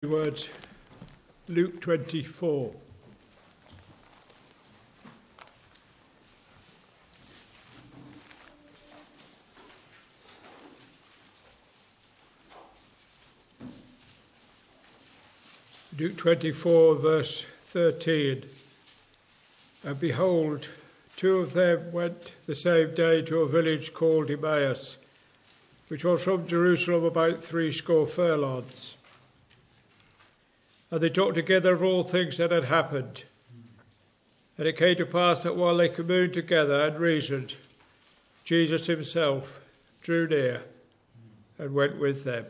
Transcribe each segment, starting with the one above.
Words, Luke 24. Luke 24, verse 13. And behold, two of them went the same day to a village called Emmaus, which was from Jerusalem about 70 furlongs. And they talked together of all things that had happened. And it came to pass that while they communed together and reasoned, Jesus himself drew near and went with them.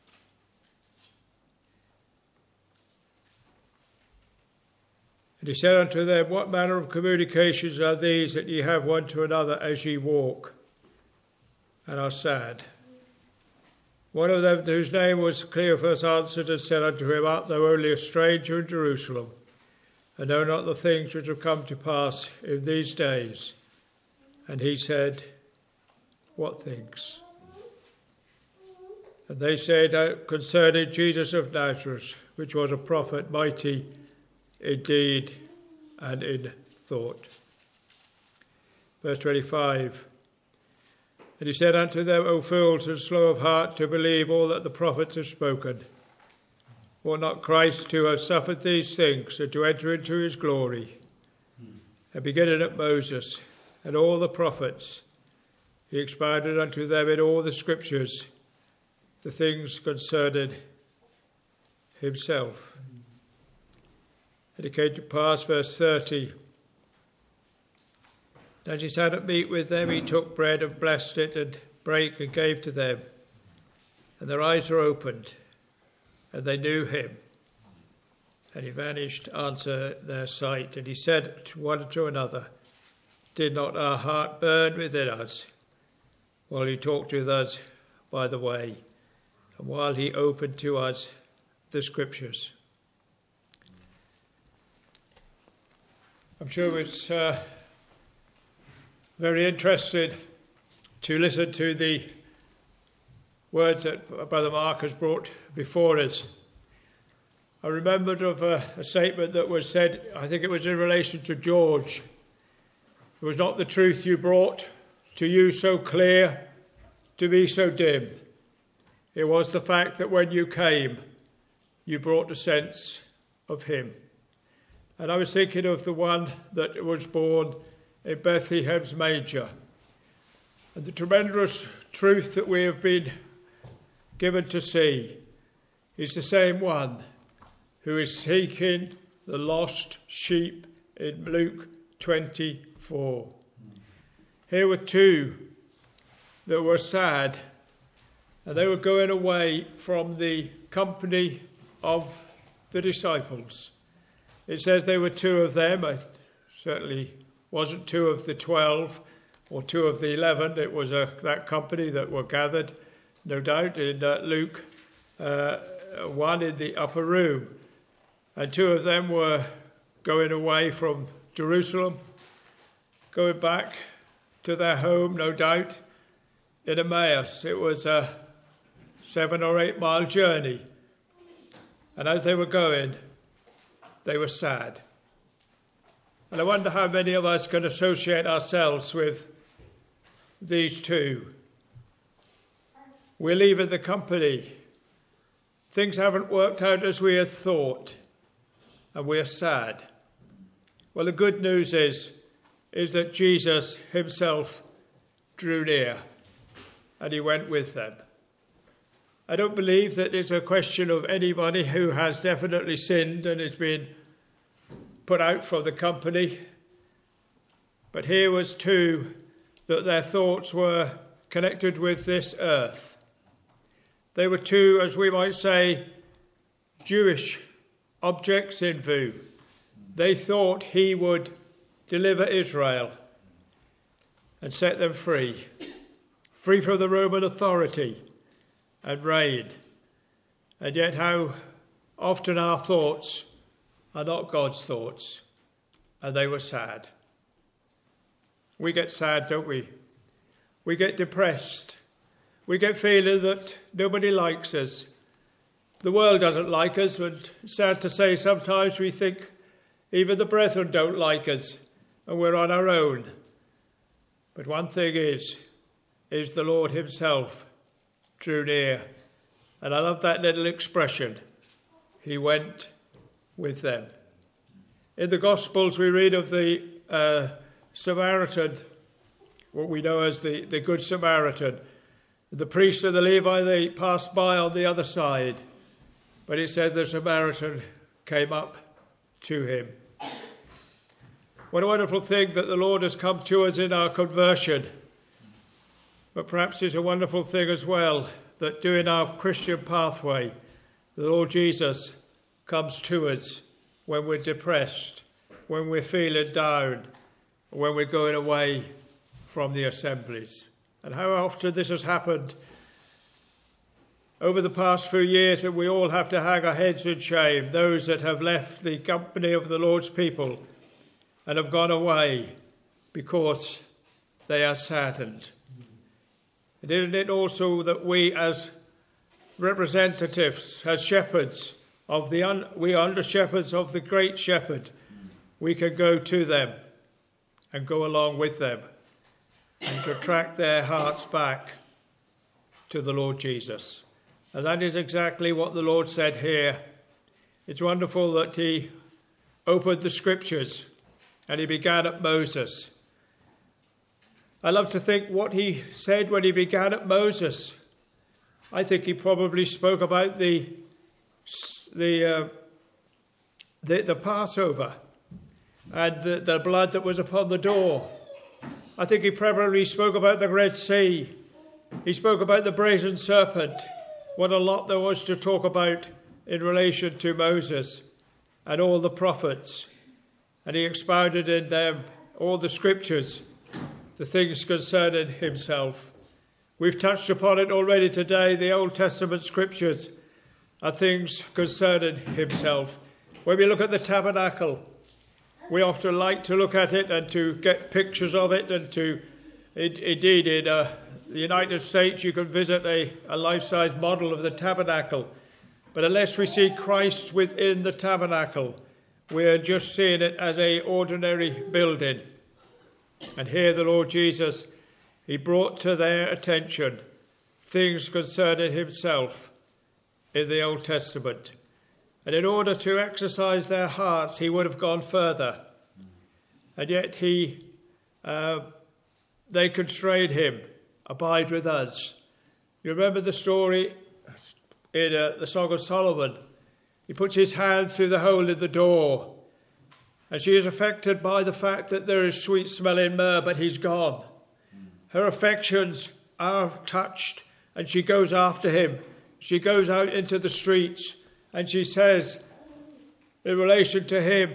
And he said unto them, What manner of communications are these that ye have one to another as ye walk, and are sad? One of them, whose name was Cleophas, answered and said unto him, Art thou only a stranger in Jerusalem, and know not the things which have come to pass in these days? And he said, What things? And they said, Concerning Jesus of Nazareth, which was a prophet, mighty in deed and in thought. Verse 25. And he said unto them, O fools, and slow of heart to believe all that the prophets have spoken. Ought not Christ to have suffered these things, and to enter into his glory? And beginning at Moses and all the prophets, he expounded unto them in all the scriptures the things concerning himself. And it came to pass, verse 30, as he sat at meat with them, he took bread and blessed it and brake and gave to them. And their eyes were opened, and they knew him. And he vanished answer their sight. And he said to one to another, Did not our heart burn within us while he talked with us by the way, and while he opened to us the scriptures? I'm sure it's very interested to listen to the words that Brother Mark has brought before us. I remembered of a statement that was said, I think it was in relation to George. It was not the truth you brought to you so clear, to me so dim. It was the fact that when you came, you brought a sense of him. And I was thinking of the one that was born in Bethlehem's manger, and the tremendous truth that we have been given to see is the same one who is seeking the lost sheep in Luke 24. Here were two that were sad, and they were going away from the company of the disciples. It says there were two of them. It certainly wasn't two of the 12 or two of the 11. It was that company that were gathered, no doubt, in Luke 1 in the upper room. And two of them were going away from Jerusalem, going back to their home, no doubt, in Emmaus. It was a 7 or 8 mile journey. And as they were going, they were sad. And I wonder how many of us can associate ourselves with these two. We're leaving the company. Things haven't worked out as we had thought, and we're sad. Well, the good news is that Jesus himself drew near, and he went with them. I don't believe that it's a question of anybody who has definitely sinned and has been put out from the company. But here was two that their thoughts were connected with this earth. They were two, as we might say, Jewish objects in view. They thought he would deliver Israel and set them free from the Roman authority and reign. And yet how often our thoughts are not God's thoughts, and they were sad. We get sad, don't we? We get depressed. We get feeling that nobody likes us, The world doesn't like us, and sad to say sometimes we think even the brethren don't like us and we're on our own. But one thing is the Lord himself drew near. And I love that little expression. He went with them. In the Gospels we read of the Samaritan, what we know as the Good Samaritan. The priest and the Levi, they passed by on the other side. But it said the Samaritan came up to him. What a wonderful thing that the Lord has come to us in our conversion. But perhaps it's a wonderful thing as well that during our Christian pathway, the Lord Jesus comes to us when we're depressed, when we're feeling down, when we're going away from the assemblies. And how often this has happened over the past few years, that we all have to hang our heads in shame, those that have left the company of the Lord's people and have gone away because they are saddened. And isn't it also that we as representatives, as shepherds of we are under shepherds of the great shepherd, we can go to them and go along with them and to attract their hearts back to the Lord Jesus. And that is exactly what the Lord said here. It's wonderful that he opened the scriptures and he began at Moses. I love to think what he said when he began at Moses. I think he probably spoke about the Passover and the blood that was upon the door. I think he probably spoke about the Red Sea. He spoke about the brazen serpent. What a lot there was to talk about in relation to Moses and all the prophets. And he expounded in them all the scriptures, the things concerning himself. We've touched upon it already today. The Old Testament scriptures are things concerning himself. When we look at the tabernacle, we often like to look at it and to get pictures of it, and indeed in the United States you can visit a life-size model of the tabernacle. But unless we see Christ within the tabernacle, we're just seeing it as an ordinary building. And here the Lord Jesus, he brought to their attention things concerning himself in the Old Testament. And in order to exercise their hearts, he would have gone further. And yet they constrained him. Abide with us. You remember the story in the Song of Solomon. He puts his hand through the hole in the door, and she is affected by the fact that there is sweet smelling myrrh, but he's gone. Her affections are touched, and she goes after him. She goes out into the streets, and she says, in relation to him,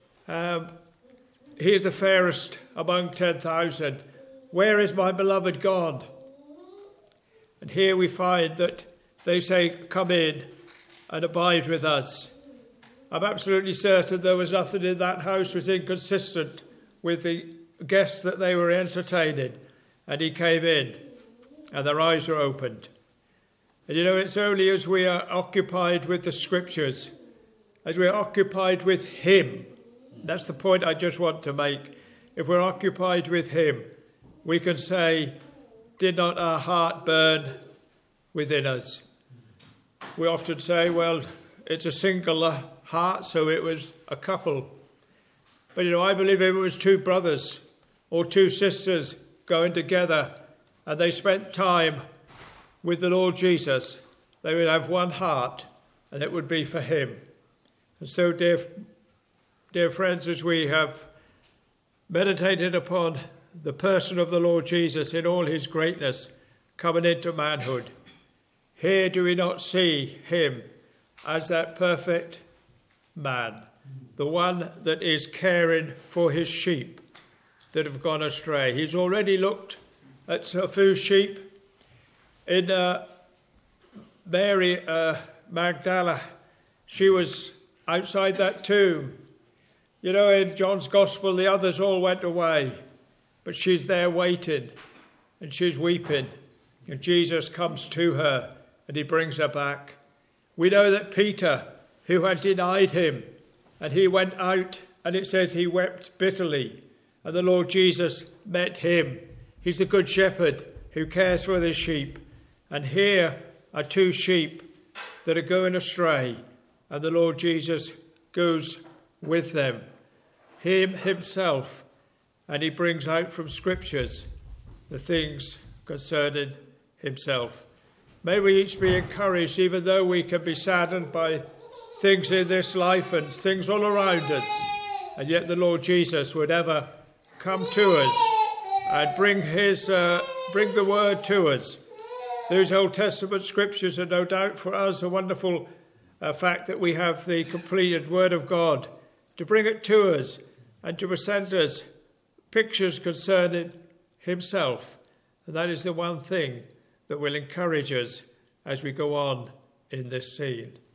he is the fairest among 10,000. Where is my beloved gone? And here we find that they say, come in and abide with us. I'm absolutely certain there was nothing in that house was inconsistent with the guests that they were entertaining. And he came in and their eyes were opened. And you know, it's only as we are occupied with the scriptures, as we are occupied with him. That's the point I just want to make. If we're occupied with him, we can say, did not our heart burn within us? We often say, well, it's a singular heart, so it was a couple. But, you know, I believe if it was two brothers or two sisters going together and they spent time with the Lord Jesus, they would have one heart, and it would be for him. And so, dear friends, as we have meditated upon the person of the Lord Jesus in all his greatness coming into manhood, here do we not see him as that perfect man, the one that is caring for his sheep that have gone astray. He's already looked at a few sheep in Mary Magdala. She was outside that tomb. You know, in John's Gospel, the others all went away, but she's there waiting, and she's weeping, and Jesus comes to her, and he brings her back. We know that Peter, who had denied him, and he went out, and it says he wept bitterly, and the Lord Jesus met him. He's the good shepherd who cares for his sheep. And here are two sheep that are going astray, and the Lord Jesus goes with them, himself, and he brings out from Scriptures the things concerning himself. May we each be encouraged, even though we can be saddened by things in this life and things all around us, and yet the Lord Jesus would ever come to us and bring the word to us. Those Old Testament scriptures are no doubt for us a wonderful fact that we have the completed Word of God to bring it to us and to present us pictures concerning himself. And that is the one thing that will encourage us as we go on in this scene.